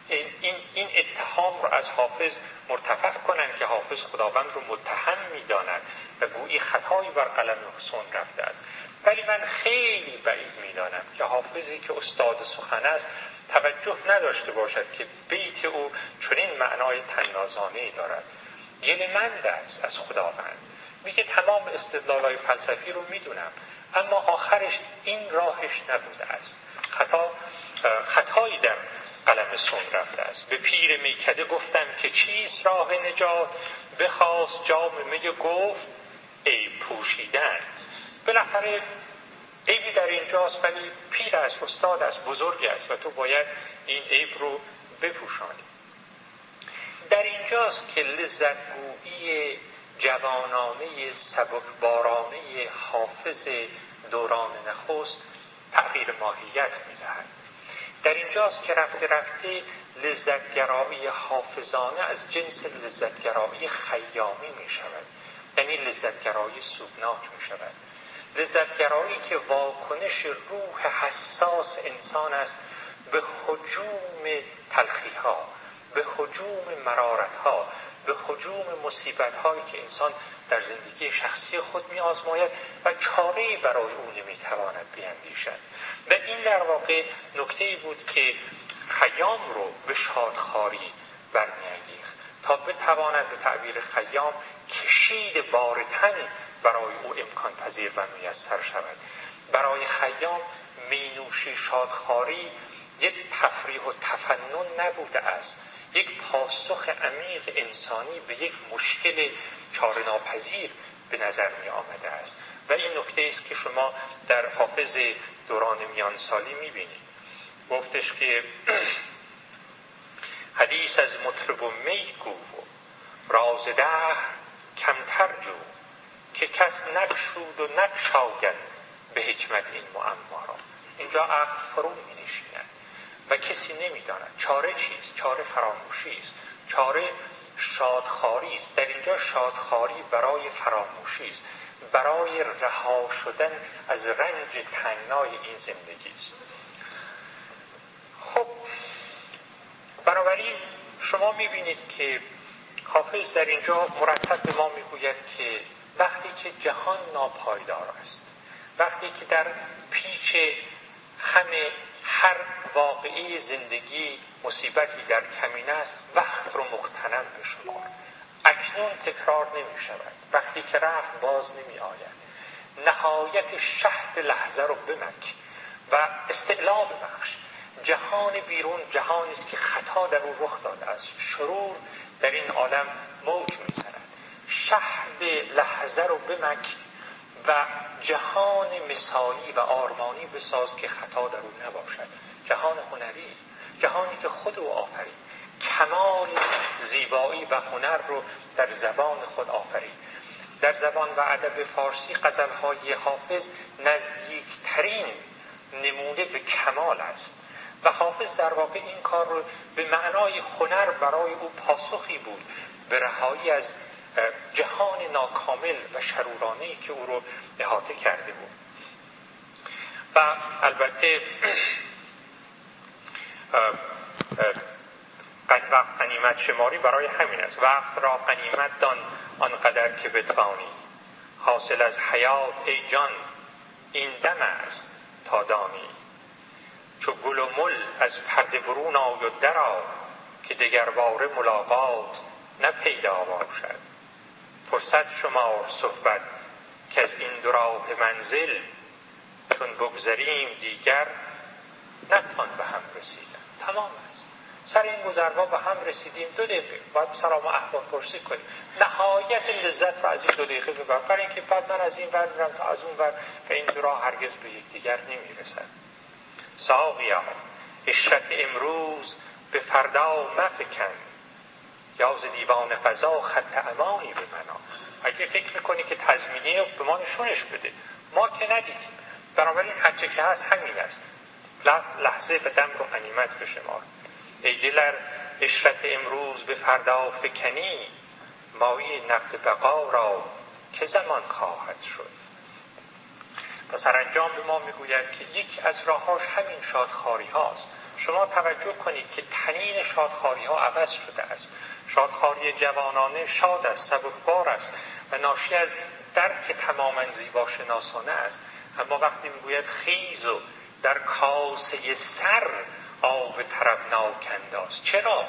این اتهام رو از حافظ مرتفع کنن که حافظ خداوند رو متهم می‌داند و گویی خطایی بر قلم حسین رفته است. ولی من خیلی بعید می‌دانم که حافظی که استاد سخن است توجه نداشته باشد که بیت او چنین معنای طنازانه‌ای دارد. گله‌مند است از خداوند، میگه تمام استدلال‌های فلسفی رو میدونم، اما آخرش این راهش نبوده است. خطایی در قلم سون رفته است. به پیر میکده گفتم که چیست راه نجات، بخواست جام می گفت عیب پوشیدن. بالاخره عیبی در اینجاست، ولی پیر است، استاد است، بزرگ است و تو باید این عیب رو بپوشانی. در اینجاست که لذتگویی جوانانه سبکبارانه حافظ دوران نخست تغییر ماهیت می‌دهد. در اینجاست که رفته رفته لذتگرایی حافظانه از جنس لذتگرایی خیامی می‌شود، یعنی لذتگرایی سودناک می‌شود. لذتگرایی که واکنش روح حساس انسان است به هجوم تلخی‌ها، به هجوم مرارت‌ها، به هجوم مصیبت‌هایی که انسان در زندگی شخصی خود می‌آزماید و چاره‌ای برای او نمی‌تواند بیندیشد. و این در واقع نکته‌ای بود که خیام رو به شادخواری برمی‌انگیخت تا بتواند به تعبیر خیام کشید بار تن برای او امکان پذیر و میسر شود. برای خیام مینوشی شادخواری یک تفریح و تفنن نبوده است، یک پاسخ عمیق انسانی به یک مشکل چاره ناپذیر به نظر می آمده است. و این نکته است که شما در حافظ دوران میانسالی می بینید. گفتش که حدیث از مطرب و می گو راز دهر کمتر جو، که کس نگشود و نگشاید به حکمت این معما را. اینجا عقل فرو می نشیند و کسی نمی داند چاره چیست. چاره فراموشی است، چاره شادخواری است. در اینجا شادخواری برای فراموشی است، برای رها شدن از رنج تنگنای این زندگی است. خب بنابراین شما میبینید که حافظ در اینجا مرتب به ما میگوید که وقتی که جهان ناپایدار است، وقتی که در پیچ خم هر واقعی زندگی مصیبتی در کمین است، وقت رو مغتنم بشمار. اکنون تکرار نمی شود، وقتی که رفت باز نمی آید. نهایت شهد لحظه رو بمک و استعلا ببخش. جهان بیرون جهانی است که خطا در او رخ داده است، شرور در این عالم موج می زند. شهد لحظه رو بمک و جهان مثالی و آرمانی بساز که خطا در او نباشد. جهان هنری، جهانی که خود او آفرید، کمال زیبایی و هنر رو در زبان خود آفرید. در زبان و ادب فارسی غزل‌های حافظ نزدیکترین نمونه به کمال است و حافظ در واقع این کار رو به معنای هنر برای او پاسخی بود به رهایی از جهان ناکامل و شرورانه‌ای که او رو احاطه کرده بود. و البته وقت غنیمت شماری برای همین است. وقت را غنیمت دان آنقدر که بتوانی، حاصل از حیات ای جان این دم است تا دانی. چو گل و مل از پرده برون آی و درآ، که دگر باره ملاقات نه پیدا باشد. فرصت شمار صحبت که از این دو راه منزل، چون بگذریم دیگر نتوان به هم رسیدن. تمام است. سر این گذرها به هم رسیدیم، 2 دقیقه باید سلام و احوال پرسی کنیم. نهایت لذت رو از این 2 دقیقه ببر، برای اینکه بعد من از این ور میرم تا از اون ور و این دو راه هرگز به یکدیگر نمیرسد. ساقیا عشرت امروز به فردا مفکن، یا ز دیوان قضا خط امانی به منا. اگه فکر میکنی که تضمینیه به ما نشونش بده، ما که ندیدیم. بنابراین هرچه که هست همین است. لحظه و دم رو غنیمت بشمار. ای دلر عشرت امروز به فردا فکنی، مایه نقد بقا را که زمان خواهد شد. و سرانجام به ما میگوید که یک از راهاش همین شادخواری هاست. شما توجه کنید که تنین شادخواری ها عوض شده است. شادخواری جوانانه شاد است، سبکبار است و ناشی از درک تماما زیباشناسانه است. اما وقتی میگوید خیز و در کاسه سر آب طربناک انداز، چرا؟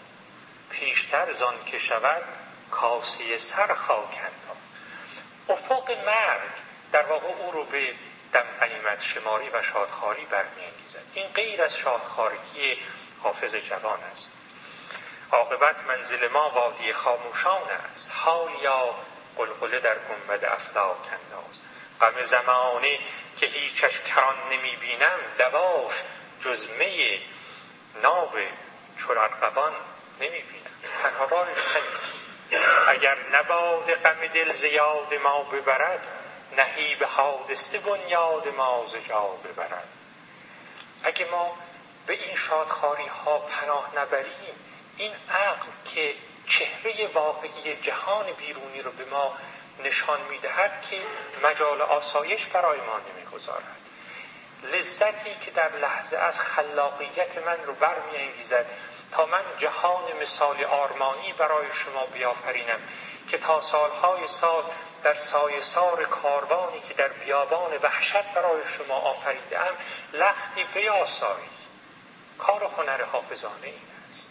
پیشتر زان که شود کاسه سر خاک انداز. افق مرگ در واقع او رو به دم غنیمت شماری و شادخواری برمی‌انگیزد. این غیر از شادخواری حافظ جوان است. عاقبت منزل ما وادی خاموشان است، حالیا غلغله در گنبد افلاک انداز. غم زمانه که هیچش کران نمی بینم، دواش جز می ناب چو ارغوان نمی بینم. تنها راهش همین است. اگر نباد غم دل ز یاد ما ببرد، نهیب حادثه بنیاد ما ز جا ببرد. اگه ما به این شادخواری ها پناه نبریم، این عقل که چهره واقعی جهان بیرونی رو به ما نشان میدهد که مجال آسایش برای ما نمیگذارد. لذتی که در لحظه از خلاقیت من رو برمی‌انگیزد تا من جهان مثال آرمانی برای شما بیافرینم که تا سالهای سال در سایه‌سار کاروانی که در بیابان وحشت برای شما آفریده‌ام لختی بیاسایی. کار هنر حافظانه این است.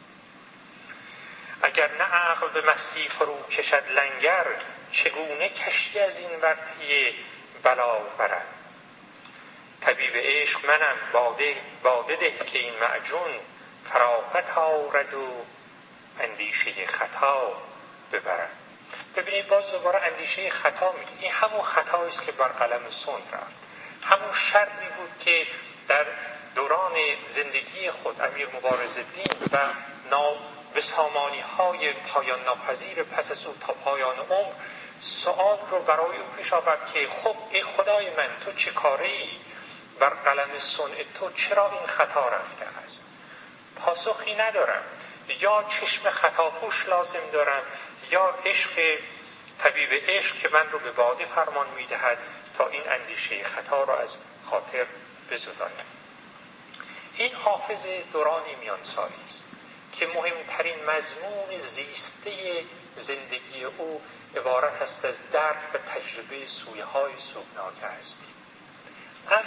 اگر نه عقل به مستی فرو کشد لنگر، چگونه کشتی از این ورطه بلا برد. طبیب عشق منم، باده ده که این معجون، فراغت آرد و اندیشه خطا ببرد. ببینید باز دوباره اندیشه خطا میگه. این همون خطایی است که بر قلم سند رفت، همون شرطی بود که در دوران زندگی خود امیر مبارزالدین و بسامانی های پایان ناپذیر پس از او تا پایان عمر سؤال رو برای او پیش آورد که خب ای خدای من، تو چه کاره ای؟ بر قلم صنع تو چرا این خطا رفته است؟ پاسخی ندارم. یا چشم خطاپوش لازم دارم یا عشق طبیب عشق که من رو به باده فرمان میدهد تا این اندیشه خطا رو از خاطر بزدایم. این حافظ دورانی میانسالی است که مهمترین مضمون زیسته زندگی او عبارت است از درک و تجربه سویه‌های سوگناک هستی. هم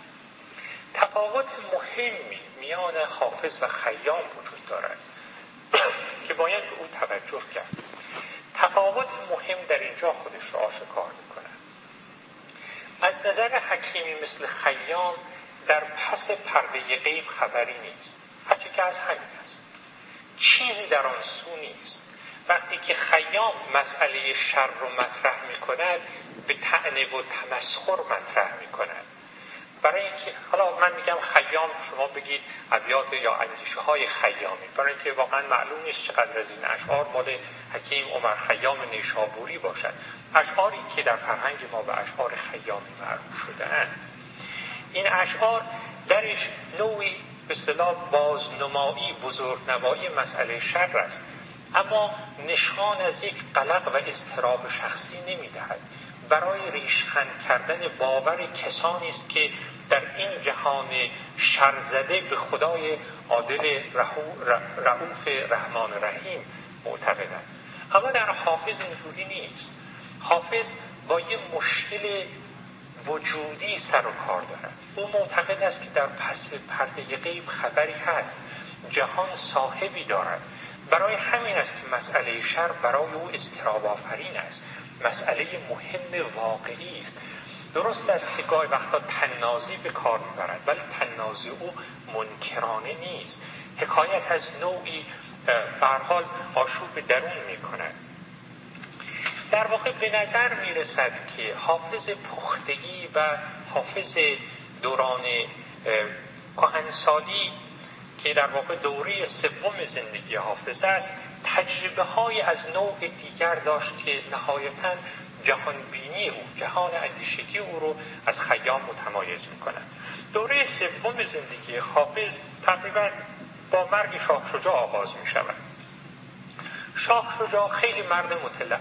تفاوت مهمی میان حافظ و خیام وجود دارد که باید به او توجه کرد. تفاوت مهم در اینجا خودش را آشکار می‌کند. از نظر حکیمی مثل خیام در پس پرده غیب خبری نیست، هرچه که از همین است. چیزی در آن سو نیست. وقتی که خیام مسئله شر رو مطرح می‌کند به طعنه و تمسخر مطرح می‌کند. برای اینکه حالا من میگم خیام، شما بگید ابیات یا اندیشه های خیامی، برای اینکه واقعا معلوم نیست چقدر از این اشعار مال حکیم عمر خیام نیشابوری باشد. اشعاری که در فرهنگ ما به اشعار خیامی معروف شده اند. این اشعار درش نوعی به اصطلاح بازنمایی بزرگنمایی مسئله شر است، اما نشان از یک قلق و اضطراب شخصی نمیدهد. برای ریشخند کردن باور کسانی است که در این جهان شرزده به خدای عادل رؤوف رحمان رحیم معتقدند. اما در حافظ اینجوری نیست. حافظ با یه مشکل وجودی سر و کار دارد. او معتقد است که در پس پرده غیب خبری هست، جهان صاحبی دارد. برای همین است که مسئله شر برای او اضطراب آفرین است، مسئله مهم واقعی است. درست است که گاهی وقتا طنازی به کار میبرد، ولی طنازی او منکرانه نیست. حکایت از نوعی به هر حال آشوب درون میکند. در واقع به نظر میرسد که حافظ پختگی و حافظ دوران کهنسالی که در واقع دوره سوم زندگی حافظ است، تجربه های از نوع دیگر داشت که نهایتاً جهان بینی او، جهان اندیشگی او رو از خیام متمایز می‌کند. دوره سوم زندگی حافظ تقریباً با مرگ شاه شجاع آغاز می‌شود. شاه شجاع خیلی مرد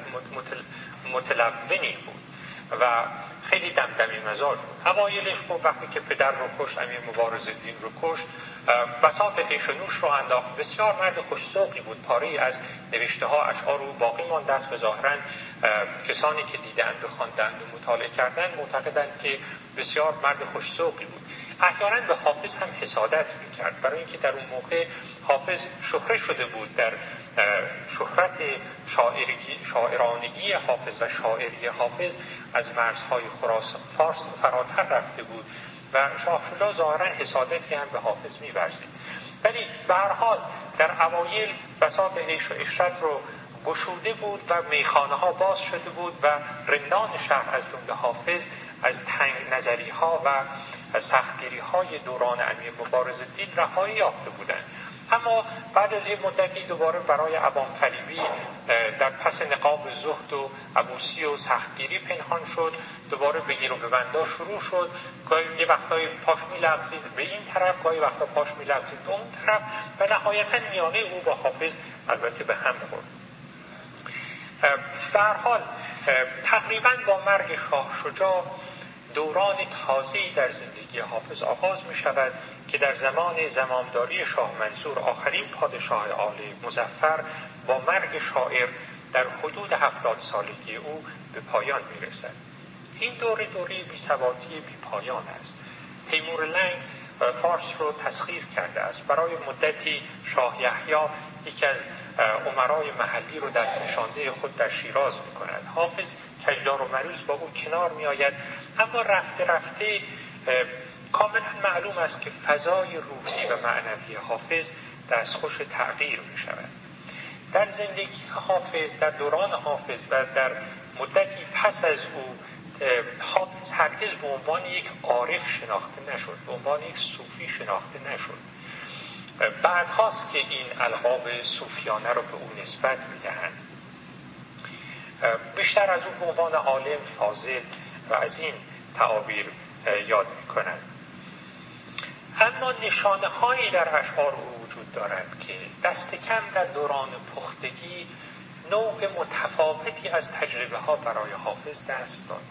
متلونی بود و خیلی دمدمی مزاج بود. اوایلش خب وقتی که پدر رو کشت، امیر مبارزالدین رو کشت، بساط عیش و نوش رو انداخت. بسیار مرد خوش‌ذوقی بود. پاره‌ای از نوشته‌ها اشعار او باقی مانده است و ظاهراً کسانی که دیدند و خواندند و مطالعه کردند معتقدند که بسیار مرد خوش‌ذوقی بود. احیانا به حافظ هم حسادت می‌کرد، برای اینکه در اون موقع حافظ شهره شده بود، در شهرت شاعرانگی حافظ و شاعری حافظ از مرزهای فارس فراتر رفته بود و شاه شجاع ظاهراً حسادتی هم به حافظ می‌ورزید. ولی به هر حال در اوایل بساط عیش و عشرت رو گشوده بود و میخانه‌ها باز شده بود و رندان شهر از جمله حافظ از تنگ نظری‌ها و سختگیری‌های دوران امیر مبارزالدین رهایی یافته بودند. اما بعد از یک مدتی دوباره برای عوام فریبی در پس نقاب زهد و عبوسی و سختگیری پنهان شد، دوباره بگیر و ببندا شروع شد. گاهی یه وقتای پاش می‌لغزید به این طرف، گاهی وقتا پاش می‌لغزید به اون طرف و نهایتاً میانه او با حافظ البته به هم خورد. به هر حال تقریباً با مرگ شاه شجاع دوران تازه‌ای در زندگی حافظ آغاز می شود که در زمان زمامداری شاه منصور آخرین پادشاه آل مظفر با مرگ شاعر در حدود 70 سالگی او به پایان می رسد. این دوره بی‌ثباتی بی‌پایان است. تیمور لنگ فارس رو تسخیر کرده است. برای مدتی شاه یحیی یکی از امرای محلی رو دست نشانده خود در شیراز می کند. حافظ کجدار و مریض با او کنار می آید، اما رفته رفته کاملا معلوم است که فضای روحی و معنوی حافظ دستخوش تغییر می شود. در زندگی حافظ، در دوران حافظ و در مدتی پس از او حافظ هرگز به عنوان یک عارف شناخته نشد، به عنوان یک صوفی شناخته نشد. بعد هاست که این القاب صوفیانه رو به او نسبت میدهند. بیشتر از او به عنوان عالم فاضل و از این تعابیر یاد میکنند. اما نشانه هایی در اشعار او وجود دارد که دست کم در دوران پختگی نوع متفاوتی از تجربه ها برای حافظ دست داد.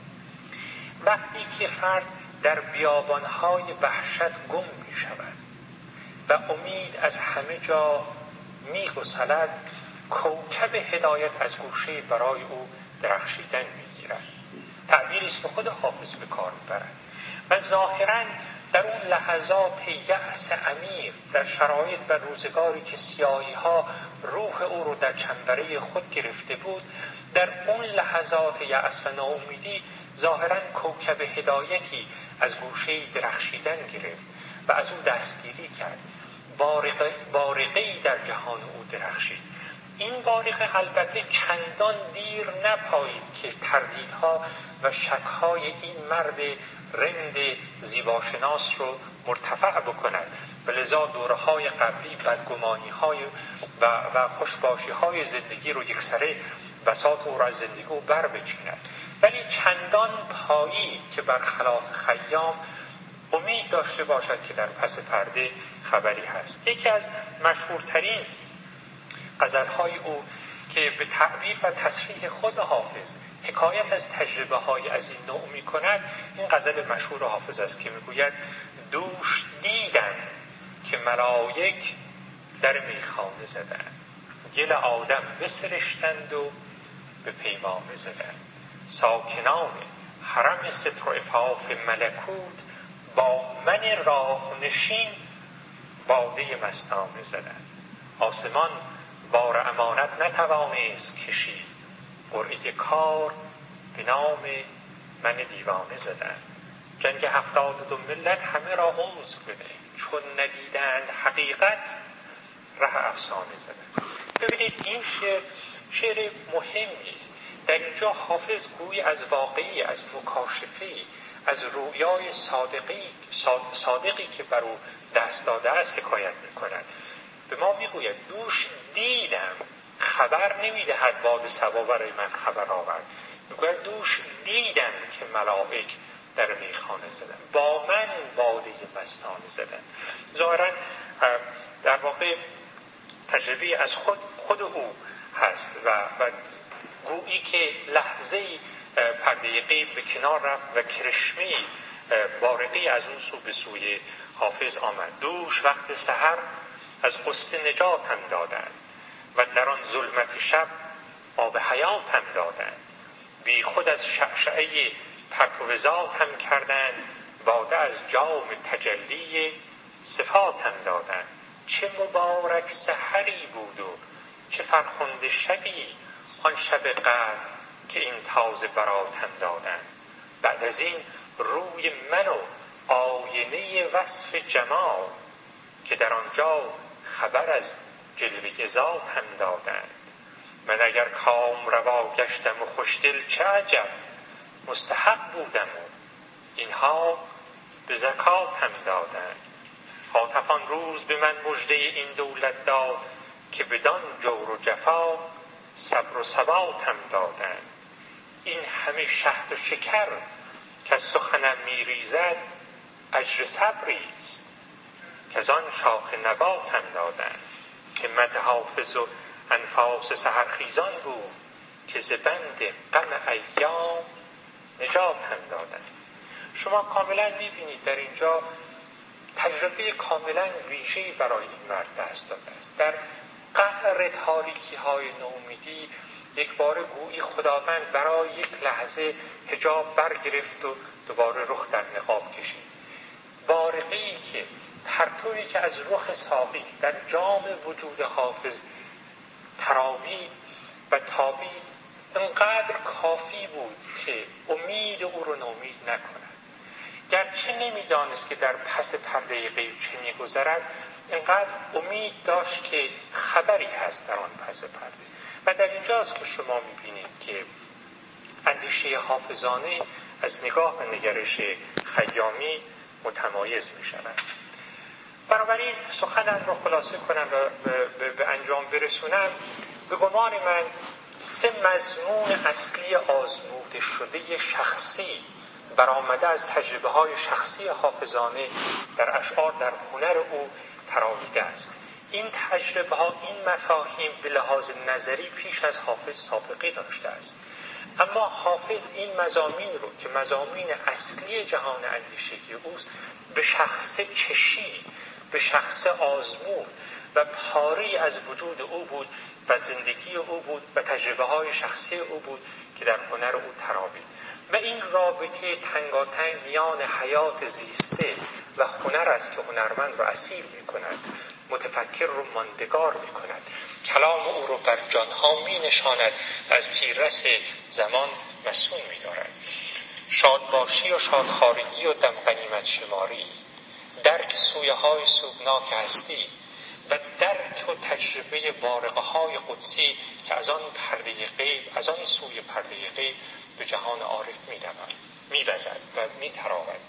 وقتی که فرد در بیابانهای وحشت گم می شود و امید از همه جا می گسلد، کوکب هدایت از گوشه برای او درخشیدن می گیرد. تعبیری است که خود حافظ به کار می برد و ظاهراً در اون لحظات یأس عمیق، در شرایط و روزگاری که سیاهی ها روح او رو در چنبره خود گرفته بود، در اون لحظات یأس و ناامیدی ظاهراً کوکب هدایتی از گوشه درخشیدن گرفت و از او دستگیری کرد. بارقه‌ای در جهان او درخشید. این بارقه البته چندان دیر نپایید که تردیدها و شکهای این مرد رند زیباشناس رو مرتفع بکند و لذا دوره‌های قبلی بدگمانی‌های و خوشباشی‌های زندگی رو یکسره بساط او را از زندگی او بر بچیند. ولی چندان پایید که برخلاف خیام امید داشته باشد که در پس پرده خبری هست. یکی از مشهورترین غزل‌های او که به تعبیر و تصریح خود حافظ حکایت از تجربه های از این نوع می کند، این غزل مشهور حافظ است که می گوید: دوش دیدم که ملائک در میخانه زدند، گل آدم بسرشتند و به پیمانه زدند. ساکنان حرم ستر و عفاف ملکوت با من راه نشین باده مستانه زدند. آسمان بار امانت نتوانست کشید، قرعه کار به نام من دیوانه زدند. جنگ 72 ملت همه را عذر بده، چون ندیدند حقیقت ره افسانه زدند. ببینید این شعر مهمی. در اینجا حافظ گویی از واقعی، از مکاشفه‌ای، از رویای صادقی که بر او دست داده است حکایت می‌کند. به ما میگوید دوش دیدم، خبر نمیدهد باد صبا برای من خبر آورد، میگوید دوش دیدم که ملائک در میخانه زدن، با من باده مستانه زدن. ظاهراً در واقع تجربه از خود او هست و گویی که لحظه‌ای پرده غیب به کنار رفت و کرشمه‌ای بارقی از اون سو به سوی حافظ آمد دوش وقت سحر از غصه نجاتم دادند و در آن ظلمت شب آب حیاتم دادند. بی خود از شعشعه پرتو ذاتم کردند باده از جام تجلی صفاتم دادند. چه مبارک سحری بود و چه فرخنده شبی آن شب قدر که این تازه براتم دادند. بعد از این روی من و آینه وصف جمال که در آنجا خبر از جلوه ذاتم دادند. من اگر کام روا گشتم و خوشدل چه عجب مستحق بودم و اینها به زکاتم دادند. هاتفان روز به من مژده این دولت داد که بدان جور و جفا صبر و ثباتم دادند. این همه شهد و شکر که از سخنم میریزد اجر صبری است که از آن شاخ نباتم دادند. همت حافظ و انفاس سحرخیزان بود که ز بند غم ایام نجاتم دادند. شما کاملا میبینید در اینجا تجربه کاملا ویژه‌ای برای این مرد دست داده است. در قعر تاریکی های نومیدی یک بار گویی خداوند برای یک لحظه حجاب برگرفت و دوباره رخ در نقاب کشید. بارقه‌ای که پرتویی که از رخ ساقی در جام وجود حافظ تراوید و تابید انقدر کافی بود که امید او رو نومید نکند. گرچه نمیدانست که در پس پرده غیب چه میگذرد، انقدر امید داشت که خبری هست در آن پس پرده. و در اینجاست که شما میبینید که اندیشه حافظانه از نگاه و نگرش خیامی متمایز میشود. بنابراین سخنم رو خلاصه کنم و به انجام برسونم. به گمان من 3 مضمون اصلی آزموده شده شخصی برآمده از تجربه های شخصی حافظانه در اشعار در هنر او تراویده است. این تجربه ها، این مفاهیم به لحاظ نظری پیش از حافظ سابقه داشته است، اما حافظ این مضامین رو که مضامین اصلی جهان اندیشگی اوست به شخص چشی، به شخص آزمون و پاری از وجود او بود و زندگی او بود و تجربه های شخصی او بود که در هنر او تراوید. و این رابطه تنگاتنگ میان حیات زیسته و هنر است که هنرمند را اسیر می کند، متفکر رو ماندگار می کند، کلام او رو بر جانها می نشاند و از تیررس زمان مسئول می دارد. شادباشی و شادخوارگی و دم غنیمت شماری، درک سویه های سوگناک هستی و درک و تجربه بارقه های قدسی که از آن پرده غیب، از آن سوی پرده غیب به جهان عارف می‌وزد و می‌تراود.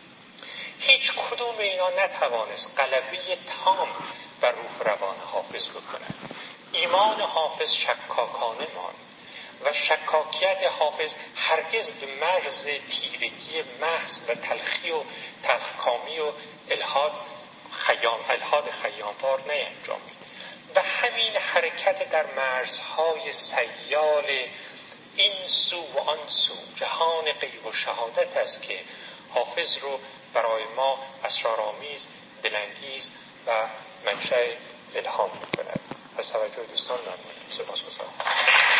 هیچ کدوم اینا نتوانست غلبه تام بر روح روان حافظ بکند. ایمان حافظ شکاکانه ماند و شکاکیت حافظ هرگز به مرز تیرگی محض و تلخی و تلخکامی و الحاد خیاموار نینجامید. و همین حرکت در مرزهای سیال این سو و آن سو جهان غیب و شهادت است که حافظ رو برای ما اسرارآمیز، دلانگیز و منشأ الهام می‌کند. از توجه دوستان ممنونم. سپاسگزارم.